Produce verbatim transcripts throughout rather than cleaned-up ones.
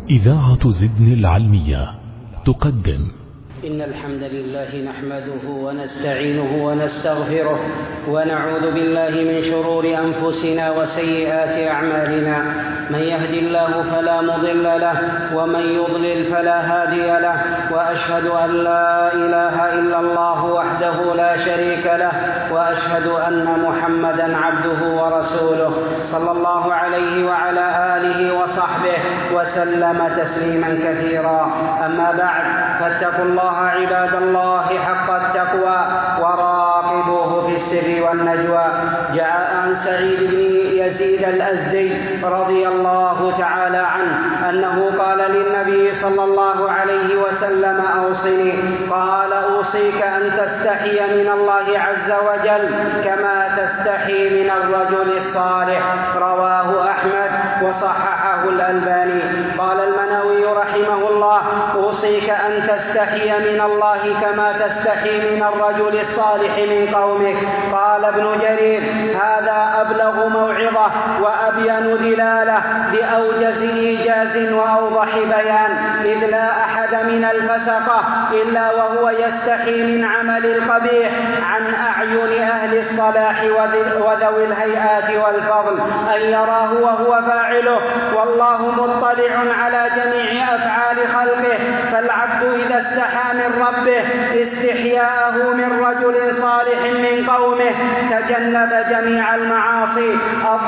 إذاعة زدن العلمية تقدم. إن الحمد لله نحمده ونستعينه ونستغفره ونعوذ بالله من شرور أنفسنا وسيئات أعمالنا. من يهد الله فلا مضل له ومن يضلل فلا هادي له، وأشهد أن لا إله إلا الله وحده لا شريك له، وأشهد أن محمدا عبده ورسوله صلى الله عليه وعلى آله وصحبه وسلم تسليما كثيرا. أما بعد، فاتقوا الله عباد الله حق التقوى وراقبوه في السر والنجوى. جاء عن سعيد بن يزيد الأزدي رضي الله تعالى عنه أنه قال للنبي صلى الله عليه وسلم: أوصني. قال: أوصيك أن تستحي من الله عز وجل كما تستحي من الرجل الصالح. رواه أحمد وصححه الألباني. قال المنوي رحمه الله: أوصيك أن تستحي من الله كما تستحي من الرجل الصالح من قومك. قال ابن جرير: هذا أبلغ موعظة وأبين دلالة بأوجز إيجاز وأوضح بيان، إذ لا أحد من الفسقة إلا وهو يستحي من عمل القبيح عن أعين أهل الصلاح وذوي الهيئات والفضل أن يراه وهو فاعله، والله مطلع على جميع أفعال خلقه. فالعبد إذا استحى من ربه استحياءه من رجل صالح من قومه تجنب جميع المعاصي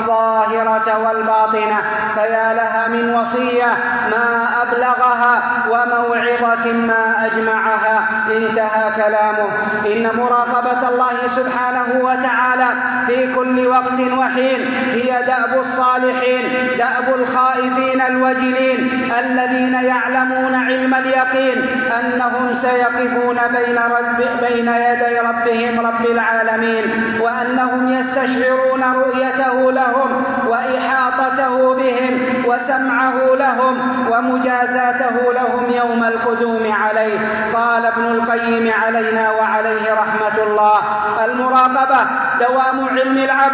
الظاهرة والباطنة. فيا لها من وصية ما أبلغها وموعظة ما أجمعها. انتهى كلامه. إن مراقبة الله سبحانه وتعالى في كل وقت وحين هي دأب الصالحين، دأب الخائفين الوجلين الذين يعلمون علم اليقين أنهم سيقفون بين, رب بين يدي ربهم رب العالمين، وأنهم يستشعرون رؤيته لهم وإحاطته بهم وسمعه لهم ومجازاته لهم يوم القدوم عليه. قال ابن القيم علينا وعليه رحمة الله: المراقبة دوام علم العبد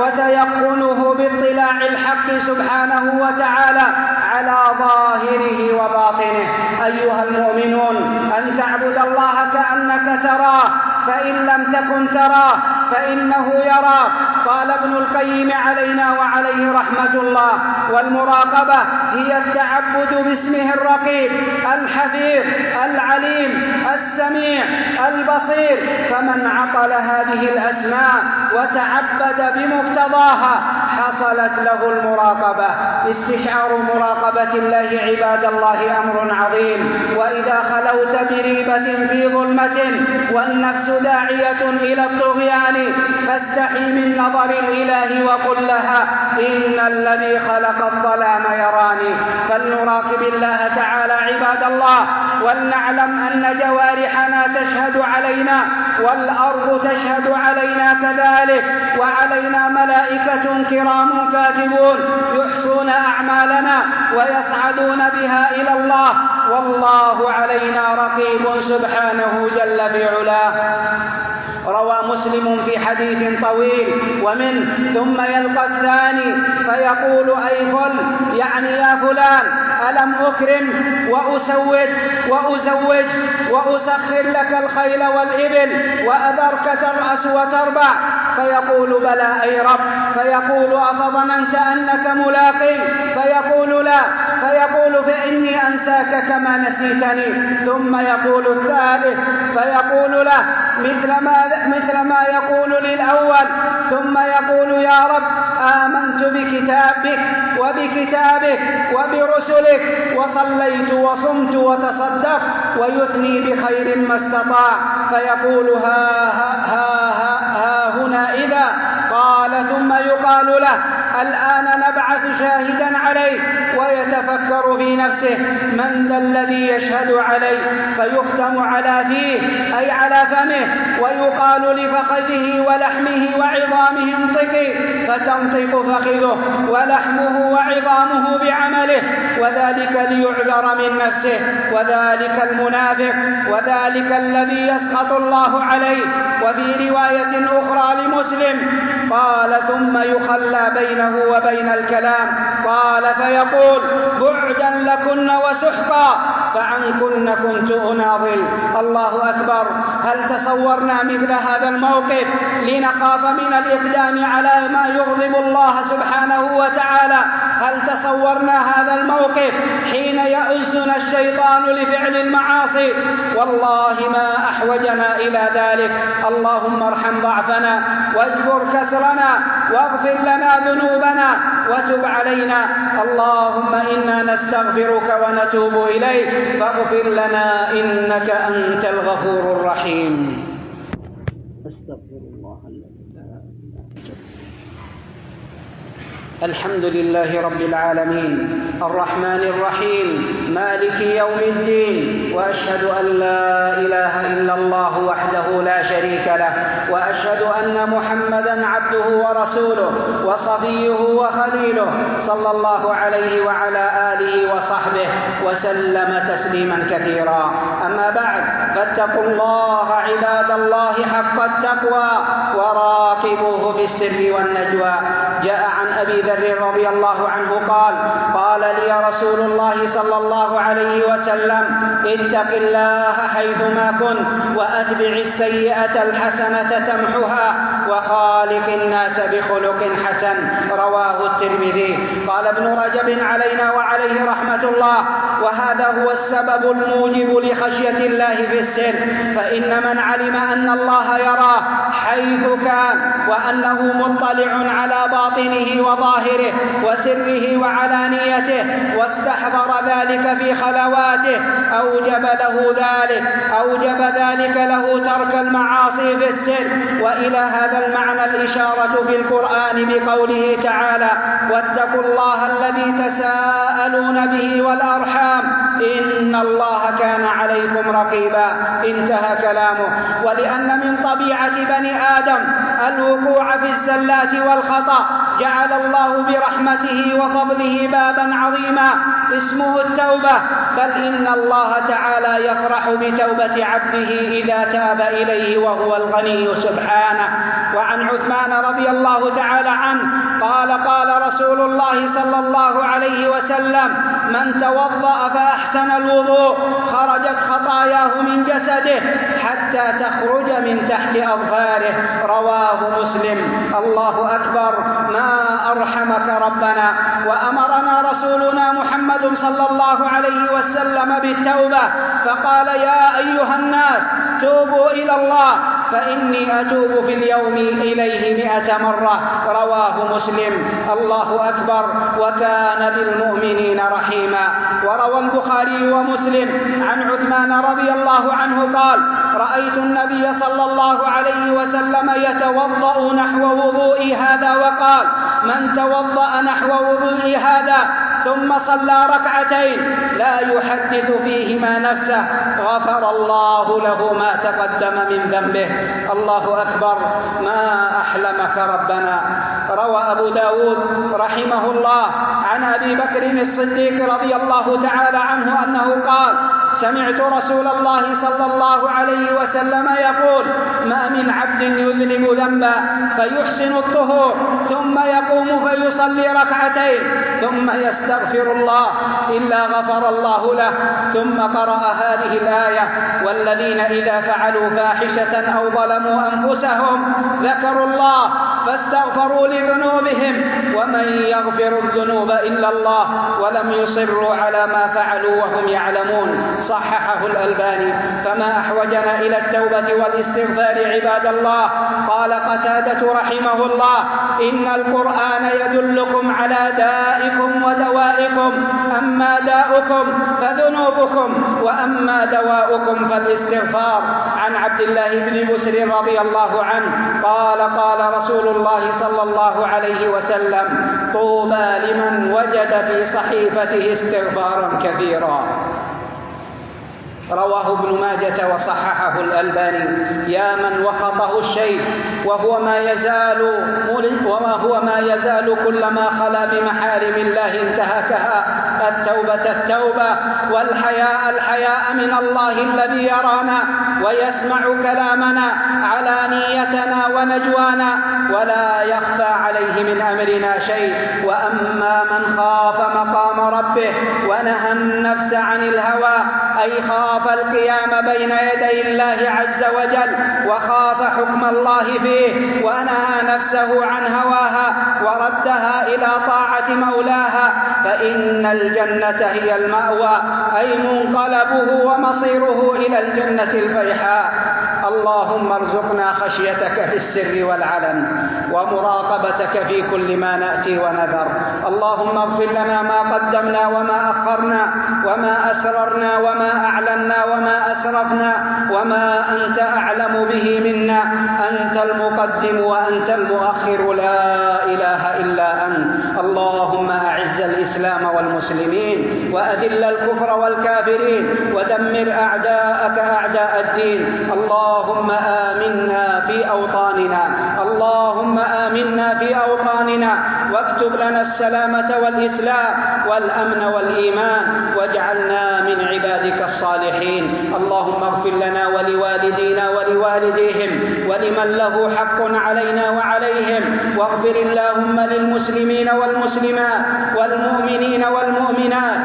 وتيقنه باطلاع الحق سبحانه وتعالى على ظاهره وباطنه. أيها المؤمنون، أن تعبد الله كأنك تراه، فإن لم تكن تراه فإنه يراك. قال ابن القيم علينا وعليه رحمة الله: والمراقبة هي التعبد باسمه الرقيب الحفيظ العليم السميع البصير. فمن عقل هذه الأسماء وتعبد بمقتضاها حصلت له المراقبة. استشعار مراقبة الله عباد الله أمر عظيم. وإذا خلوت بريبة في ظلمة والنفس داعية إلى الطغيان فاستحي من نظر الإله وقل لها: إن الذي خلق الظلام يراني. فلنراقب الله تعالى عباد الله، ولنعلم أن جوارحنا تشهد علينا والأرض تشهد علينا كذلك، وعلينا ملائكة كرام كاتبون يحصون أعمالنا ويصعدون بها إلى الله، والله علينا رقيب سبحانه جل في علاه. روى مسلم في حديث طويل: ومن ثم يلقى الثاني فيقول: أي فل، يعني يا فلان، ألم أكرم وأسوج وأزوج وأسخر لك الخيل والإبل وأذرك ترأس وتربع؟ فيقول: بلى أي رب. فيقول: أفظننت أنك ملاق؟ فيقول: لا. فيقول: فإني أنساك كما نسيتني. ثم يقول الثالث فيقول له مثل ما, مثل ما يقول للأول، ثم يقول: يا رب، آمنت بكتابك وبكتابك وبرسلك وصليت وصمت وتصدقت، ويثني بخير ما استطاع. فيقول: ها, ها, ها, ها, ها هنا إذا. قال: ثم يقال له: الآن نبعث شاهدا عليه. ويتفكر في نفسه: من ذا الذي يشهد عليه؟ فيختم على فيه أي على فمه، ويقال لفخذه ولحمه وعظامه: انطقي، فتنطق فخذه ولحمه وعظامه بعمله، وذلك ليعذر من نفسه. وذلك المنافق، وذلك الذي يسخط الله عليه. وفي رواية أخرى لمسلم: قال ثم يخلى بينه وبين الكلام. قال فيقول بعدا لكن وسحقا فعنكن كنت أناضل. الله أكبر. هل تصورنا مثل هذا الموقف لنخاف من الإقدام على ما يغضب الله سبحانه وتعالى؟ هل تصورنا هذا الموقف حين يؤزنا الشيطان لفعل المعاصي؟ والله ما أحوجنا إلى ذلك. اللهم ارحم ضعفنا واجبر كسرنا واغفر لنا ذنوبنا وتب علينا. اللهم إنا نستغفرك ونتوب إليك فاغفر لنا إنك أنت الغفور الرحيم. أستغفر الله الحمد لله رب العالمين الرحمن الرحيم مالك يوم الدين، وأشهد أن لا إله إلا الله وحده لا شريك له، وأشهد أن محمدًا عبده ورسوله وصفيه وخليله صلى الله عليه وعلى آله وصحبه وسلم تسليما كثيرا. أما بعد، فاتقوا الله عباد الله حق التقوى وراقبوه في السر والنجوى. جاء عن أبي ذر رضي الله عنه قال: قال لي رسول الله صلى الله عليه وسلم: اتق الله حيثما كنت وأتبع السيئة الحسنة تمحها وخالق الناس بخلق حسن. رواه الترمذي. قال ابن رجب علينا وعليه رحمة الله: وهذا هو السبب الموجب لخشية الله في السر، فإن من علم أن الله يراه حيث كان وأنه مطلع على باطنه وظاهره وسره وعلانيته واستحضر ذلك في خلواته أوجب له ذلك أوجب ذلك له ترك المعاصي في السر. وإلى هذا المعنى الإشارة في القرآن بقوله تعالى: واتقوا الله الذي تساءلون به والأرحام إن الله كان عليكم رقيبا. انتهى كلامه. ولأن من طبيعة بني آدم الوقوع في الزلات والخطأ، جعل الله برحمته وفضله بابا عظيما اسمه التوبة، بل إن الله تعالى يفرح بتوبة عبده إذا تاب إليه وهو الغني سبحانه. وعن عثمان رضي الله تعالى عنه قال: قال رسول الله صلى الله عليه وسلم: من توضأ فأحسن الوضوء خرجت خطاياه من جسده حتى تخرج من تحت أظفاره. رواه مسلم. الله أكبر. ما أرحمك ربنا. وأمرنا رسولنا محمد صلى الله عليه وسلم بالتوبة، فقال: يا أيها الناس توبوا إلى الله فإني أتوب في اليوم إليه مئة مرة. رواه مسلم. الله أكبر. وكان بالمؤمنين رحيما. وروى البخاري ومسلم عن عثمان رضي الله عنه قال: رأيت النبي صلى الله عليه وسلم يتوضأ نحو وضوئي هذا، وقال: من توضأ نحو وضوئي هذا ثم صلى ركعتين لا يحدث فيهما نفسه غفر الله له ما تقدم من ذنبه. الله أكبر. ما أحلمك ربنا. روى أبو داود رحمه الله عن أبي بكر الصديق رضي الله تعالى عنه أنه قال: سمعت رسول الله صلى الله عليه وسلم يقول: ما من عبد يذنب ذنبا فيحسن الطهور ثم يقوم فيصلي ركعتين ثم يستغفر الله إلا غفر الله له. ثم قرأ هذه الآية: والذين إذا فعلوا فاحشة أو ظلموا أنفسهم ذكروا الله فاستغفروا لذنوبهم ومن يغفر الذنوب إلا الله ولم يصروا على ما فعلوا وهم يعلمون. صححه الألباني. فما أحوجنا إلى التوبة والاستغفار عباد الله. قال قتادة رحمه الله: إن القرآن يدلكم على دائكم ودوائكم، أما داؤكم فذنوبكم وأما دواؤكم فالاستغفار. عن عبد الله بن بسر رضي الله عنه قال: قال رسول الله صلى الله عليه وسلم: طوبى لمن وجد في صحيفته استغفارا كثيرا. رواه ابن ماجة وصححه الألباني. يا من وخطه الشيء وهو ما يزال وما هو ما يزال كلما خلا بمحارم الله انتهكها، التوبة التوبة، والحياء الحياء من الله الذي يرانا ويسمع كلامنا علانيتنا ونجوانا ولا يخفى عليه من أمرنا شيء. وأما من خاف مقام ربه ونهى النفس عن الهوى، أي خاف القيام بين يدي الله عز وجل وخاف حكم الله فيه ونهى نفسه عن هواها وردها إلى طاعة مولاها، فإن الجنة هي المأوى، أي منقلبه ومصيره إلى الجنة الفيحاء. اللهم ارزقنا خشيتك في السر والعلن ومراقبتك في كل ما نأتي ونذر. اللهم اغفر لنا ما قدمنا وما أخرنا وما أسررنا وما أعلنا وما أسرفنا وما أنت أعلم به منا. أنت المقدم وأنت المؤخر، لا إله إلا أنت. اللهم أعز الإسلام والمسلمين وأذل الكفر والكافرين ودمر أعداءك أعداء الدين. اللهم آمنا في أوطاننا اللهم آمنا في أوطاننا واكتب لنا السلامة والإسلام والأمن والإيمان واجعلنا من عبادك الصالحين. اللهم اغفر لنا ولوالدينا ولوالديهم ولمن له حق علينا وعليهم، واغفر اللهم للمسلمين والمسلمات والمؤمنين والمؤمنات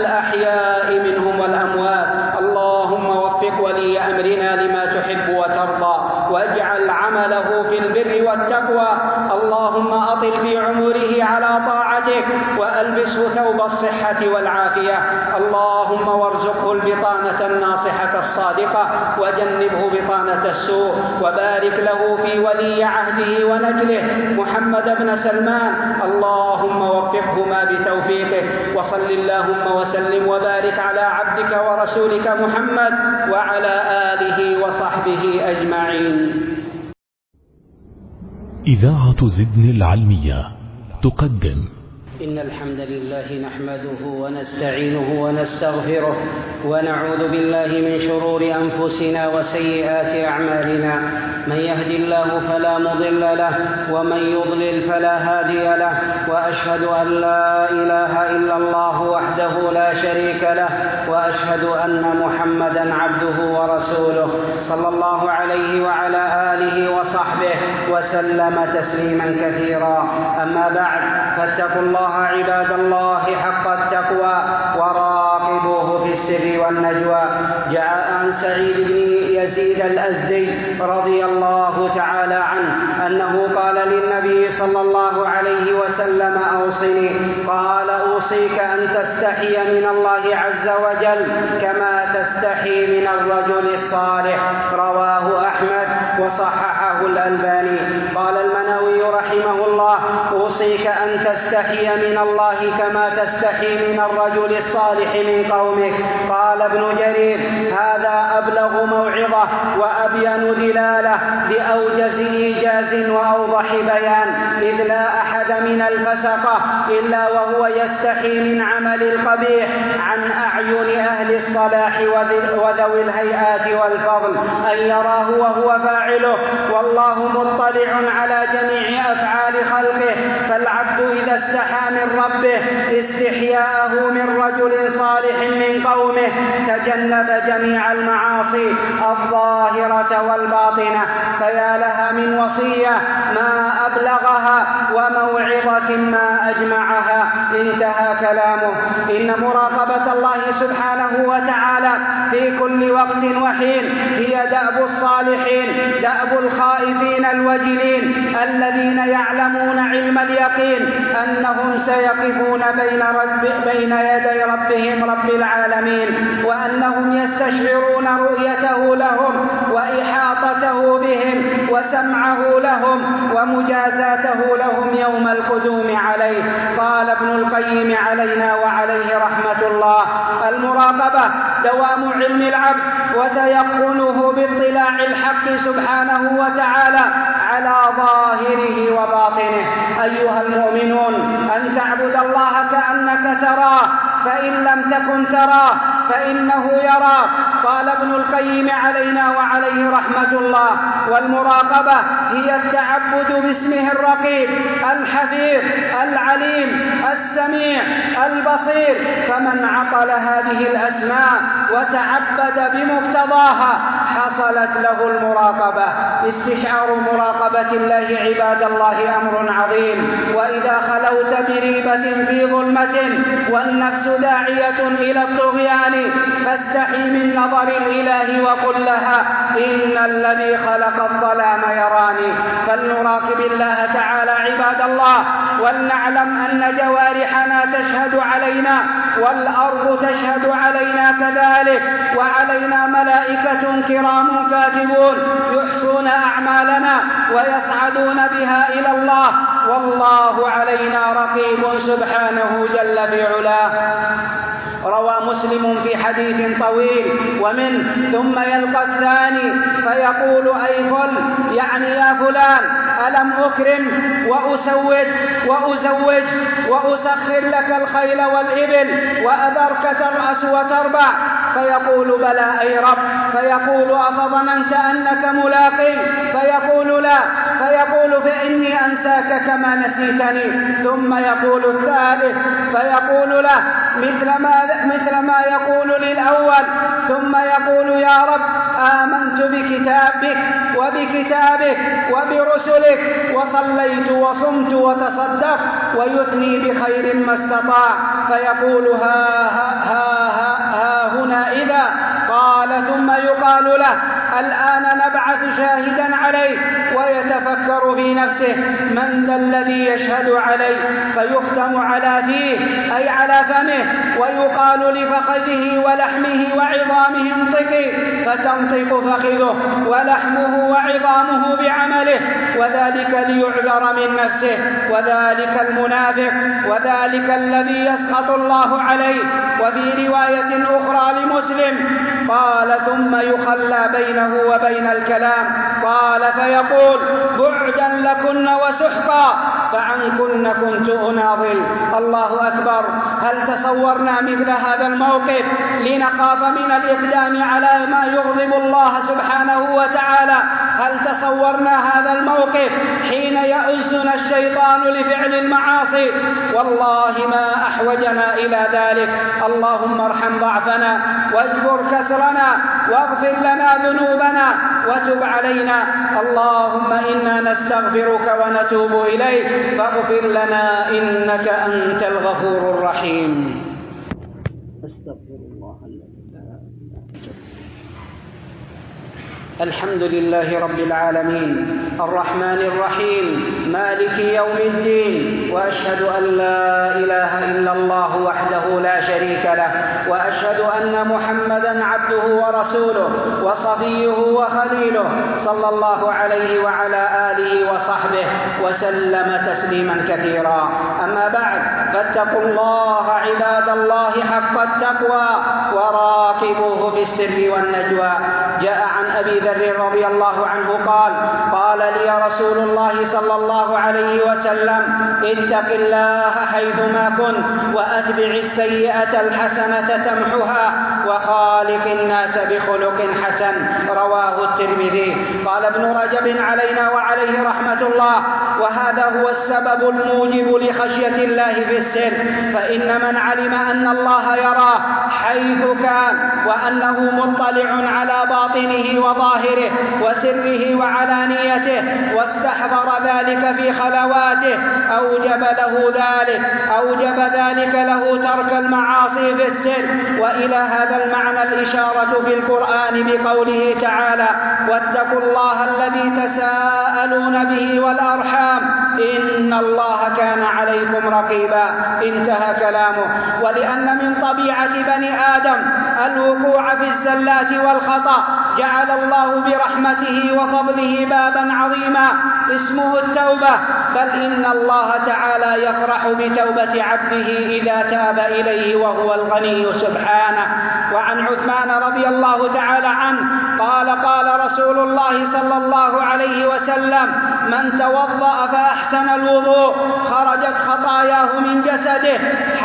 الأحياء منهم والأموات. اللهم وفق ولي أمرنا لما تحب وترضى واجعل عمله في البر والتقوى. اللهم أطل في عمره على طاعتك وألبسه ثوب الصحة والعافية. اللهم وارزقه البطانة الناصحة الصادقة وجنبه بطانة السوء، وبارك له في ولي عهده ونجله محمد بن سلمان. اللهم وفقهما بتوفيقك. وصل اللهم وسلم وبارك على عبدك ورسولك محمد وعلى آله وصحبه أجمعين. إذاعة زدن العلمية تقدم. إن الحمد لله نحمده ونستعينه ونستغفره ونعوذ بالله من شرور أنفسنا وسيئات أعمالنا. من يهد الله فلا مضل له ومن يضلل فلا هادي له، وأشهد أن لا إله إلا الله وحده لا شريك له، وأشهد أن محمدا عبده ورسوله صلى الله عليه وعلى آله وصحبه وسلم تسليما كثيرا. أما بعد، فاتقوا الله عباد الله حق التقوى وراقبوه في السر والنجوى. جاء عن سعيد بن يزيد الأزدي رضي الله تعالى عنه أنه قال للنبي صلى الله عليه وسلم: أوصني. قال: أوصيك أن تستحي من الله عز وجل كما تستحي من الرجل الصالح. رواه أحمد وصححه الألباني. قال المنوي رحمه الله: أوصيك أن تستحي من الله كما تستحي من الرجل الصالح من قومك. قال ابن جرير: هذا أبلغ موعظة وأبين دلالة بأوجز إيجاز وأوضح بيان، إذ لا أحد من الفسقة إلا وهو يستحي من عمل القبيح عن أعين أهل الصلاح وذوي الهيئات والفضل أن يراه وهو فاعله، والله مطلع على جميع أفعال خلقه. فالعبد إذا استحى من ربه استحياءه من رجل صالح من قومه تجنب جميع المعاصي الظاهرة والباطنة. فيا لها من وصية ما أبلغها وموعظة ما أجمعها. انتهى كلامه. إن مراقبة الله سبحانه وتعالى في كل وقت وحين هي دأب الصالحين، دأب الخائفين الوجلين الذين يعلمون علم اليقين أنهم سيقفون بين, رب بين يدي ربهم رب العالمين، وأنهم يستشعرون رؤيته لهم وإحاطته بهم وسمعه لهم ومجازاته لهم يوم القدوم عليه. قال ابن القيم علينا وعليه رحمة الله: المراقبة دوام علم العبد وتيقنه باطلاع الحق سبحانه وتعالى على ظاهره وباطنه. أيها المؤمنون، أن تعبد الله كأنك تراه، فإن لم تكن تراه فإنه يراك. قال ابن القيم علينا وعليه رحمة الله: والمراقبة هي التعبد باسمه الرقيب الحفيظ العليم السميع البصير، فمن عقل هذه الأسماء وتعبد بمقتضاها حصلت له المراقبة. استشعار مراقبة الله عباد الله أمر عظيم. وإذا خلوت بريبة في ظلمة والنفس داعية إلى الطغيان فاستحي من نظر الإله وقل لها: إن الذي خلق الظلام يراني. فلنراقب الله تعالى عباد الله، ولنعلم أن جوارحنا تشهد علينا والأرض تشهد علينا كذلك، وعلينا ملائكة كرام كاتبون يحصون أعمالنا ويصعدون بها إلى الله، والله علينا رقيب سبحانه جل في علاه. روى مسلم في حديث طويل ومن ثم يلقى الثاني فيقول: أي فل، يعني يا فلان، ألم أكرم وأسود وأزوج وأسخر لك الخيل والإبل وأذرك ترأس وتربع؟ فيقول: بلى أي رب. فيقول: أفظننت أنك ملاقي؟ فيقول: لا. فيقول: فإني أنساك كما نسيتني. ثم يقول الثالث فيقول له مثل ما, مثل ما يقول للأول، ثم يقول: يا رب، آمنت بكتابك وبكتابك وبرسلك وصليت وصمت وتصدقت، ويثني بخير ما استطاع. فيقول: ها, ها, ها, ها, ها هنا إذا قال. ثم يقال له: الآن نبعث شاهدا عليه. ويتفكر في نفسه: من ذا الذي يشهد عليه؟ فيختم على فيه أي على فمه، ويقال لفخذه ولحمه وعظامه: انطقي، فتنطق فخذه ولحمه وعظامه بعمله، وذلك ليعذر من نفسه. وذلك المنافق، وذلك الذي يسخط الله عليه. وفي رواية أخرى لمسلم قال: ثم يخلى بينه وبين الكلام. قال: فيقول: بعدا لكن وسحقا، فعنكن كنت أناضل. الله أكبر. هل تصورنا مثل هذا الموقف لنخاف من الإقدام على ما يغضب الله سبحانه وتعالى؟ هل تصورنا هذا الموقف حين يؤزنا الشيطان لفعل المعاصي؟ والله ما أحوجنا إلى ذلك. اللهم ارحم ضعفنا واجبر كسرنا واغفر لنا ذنوبنا وتب علينا. اللهم إنا نستغفرك ونتوب إليك، فاغفر لنا إنك أنت الغفور الرحيم. أستغفر الله الحمد لله رب العالمين الرحمن الرحيم مالك يوم الدين، وأشهد أن لا إله إلا الله وحده لا شريك له، وأشهد أن محمدًا عبده ورسوله وصفيه وخليله، صلى الله عليه وعلى آله وصحبه وسلم تسليما كثيرا. أما بعد، فاتقوا الله عباد الله حق التقوى وراقبوه في السر والنجوى. جاء عن أبي ذر رضي الله عنه قال: قال لي رسول الله صلى الله عليه وسلم: اتق الله حيثما كنت، وأتبع السيئة الحسنة تمحها، وخالق الناس بخلق حسن. رواه الترمذي. قال ابن رجب علينا وعليه رحمة الله: وهذا هو السبب الموجب لخشية الله في السر، فإن من علم أن الله يراه حيث كان، وأنه مطلع على باطنه وظاهره وسره وعلانيته، واستحضر ذلك في خلواته، أوجب له ذلك أوجب ذلك له ترك المعاصي في السر. وإلى هذا المعنى الإشارة في القرآن بقوله تعالى: واتقوا الله الذي تساءلون به والأرحام إن الله كان عليكم رقيبا. انتهى كلامه. ولأن من طبيعة بني آدم الوقوع في الزلات والخطأ، جعل الله برحمته وفضله بابا عظيما اسمه التوبة، بل إن الله تعالى يفرح بتوبة عبده إذا تاب إليه وهو الغني سبحانه. وعن عثمان رضي الله تعالى عنه قال: قال رسول الله صلى الله عليه وسلم: من توضأ فأحسن الوضوء خرجت خطاياه من جسده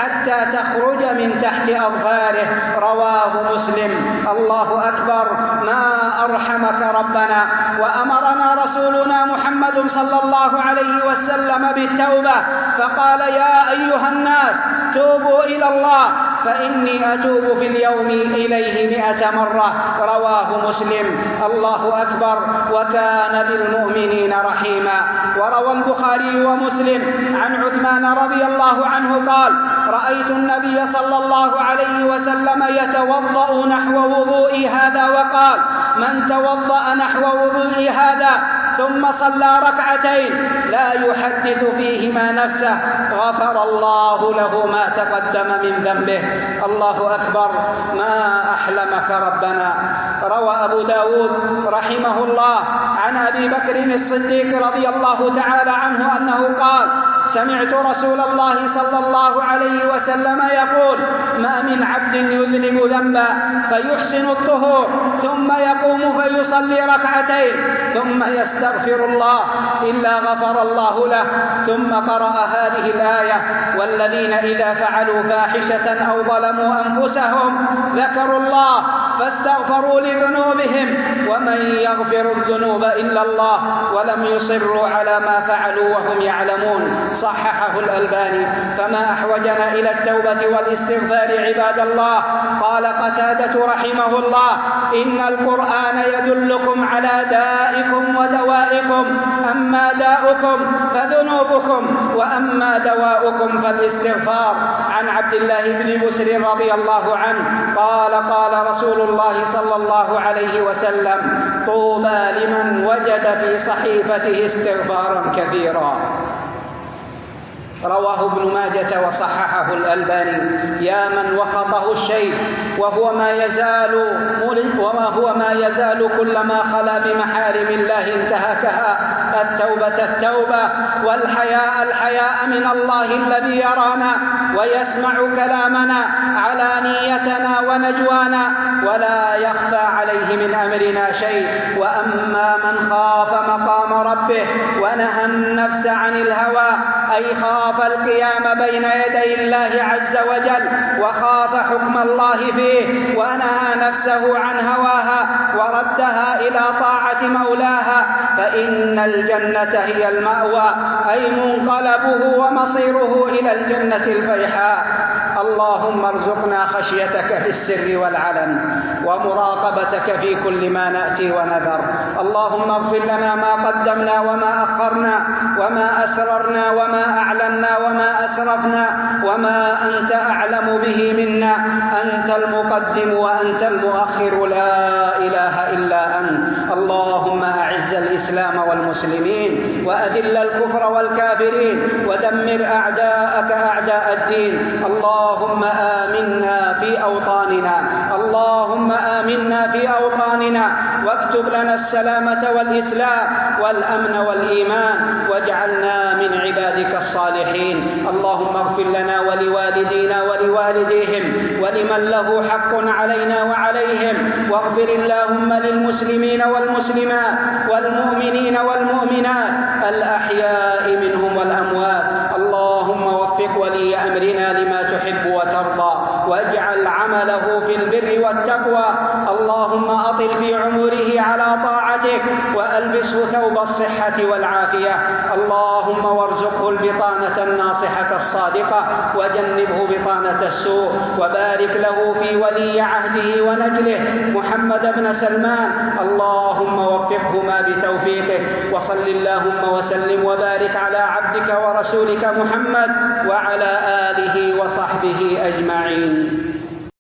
حتى تخرج من تحت أظفاره. رواه مسلم. الله أكبر، ما أرحمك ربنا. وأمرنا رسولنا محمد صلى الله عليه وسلم بالتوبة فقال: يا أيها الناس توبوا إلى الله فإني أتوب في اليوم إليه مئة مرة. رواه مسلم. الله أكبر، وكان بالمؤمنين رحيما. وروى البخاري ومسلم عن عثمان رضي الله عنه قال: رأيت النبي صلى الله عليه وسلم يتوضأ نحو وضوئي هذا وقال: من توضأ نحو وضوئي هذا ثم صلى ركعتين لا يحدث فيهما نفسه غفر الله له ما تقدم من ذنبه. الله أكبر، ما أحلمك ربنا. روى أبو داود رحمه الله عن أبي بكر الصديق رضي الله تعالى عنه أنه قال: سمعت رسول الله صلى الله عليه وسلم يقول: ما من عبد يذنب ذنبا فيحسن الطهور ثم يقوم فيصلي ركعتين ثم يستغفر الله إلا غفر الله له. ثم قرأ هذه الآية: والذين إذا فعلوا فاحشة أو ظلموا أنفسهم ذكروا الله فاستغفروا لذنوبهم ومن يغفر الذنوب إلا الله ولم يصروا على ما فعلوا وهم يعلمون. صححه الألباني. فما أحوجنا إلى التوبة والاستغفار عباد الله. قال قتادة رحمه الله: إن القرآن يدلكم على دائكم ودوائكم، أما داؤكم فذنوبكم وأما دواؤكم فالاستغفار. عن عبد الله بن بسر رضي الله عنه قال: قال رسول الله صلى الله عليه وسلم: طوبى لمن وجد في صحيفته استغفارا كثيرا. رواه ابن ماجة وصححه الألباني. يا من وخطه الشيء وهو ما يزال وما هو ما يزال كلما خلا بمحارم الله انتهكها. التوبة التوبة، والحياء الحياء من الله الذي يرانا ويسمع كلامنا علانيتنا ونجوانا ولا يخفى عليه من أمرنا شيء. وأما من خاف مقام ربه ونهى النفس عن الهوى، أي خاف القيام بين يدي الله عز وجل وخاف حكم الله فيه ونهى نفسه عن هواها وردها إلى طاعة مولاها، فإن الجنة هي المأوى، أي منقلبه ومصيره إلى الجنة الفيحاء. اللهم ارزقنا خشيتك في السر والعلن ومراقبتك في كل ما نأتي ونذر. اللهم اغفر لنا ما قدمنا وما أخرنا وما أسررنا وما أعلنا وما أسرفنا وما أنت أعلم به منا. أنت المقدم وأنت المؤخر، لا إله إلا أنت. اللهم أعز الإسلام والمسلمين وأذل الكفر والكافرين ودمر أعداءك أعداء الدين. اللهم آمنا في أوطاننا اللهم آمنا في أوطاننا واكتب لنا السلامة والإسلام والأمن والإيمان واجعلنا من عبادك الصالحين. اللهم اغفر لنا ولوالدينا ولوالديهم ولمن له حق علينا وعليهم، واغفر اللهم للمسلمين والمسلمات والمؤمنين والمؤمنات الأحياء منهم والأموات. اللهم وفق ولي أمرنا لما تحب وترضى واجعل عمله في البر والتقوى. اللهم أطل في عمره على طاعتك وألبسه ثوب الصحة والعافية. اللهم وارزقه البطانة الناصحة الصادقة وجنبه بطانة السوء، وبارك له في ولي عهده ونجله محمد بن سلمان. اللهم وفقهما بتوفيقك. وصل اللهم وسلم وبارك على عبدك ورسولك محمد وعلى آله وصحبه أجمعين.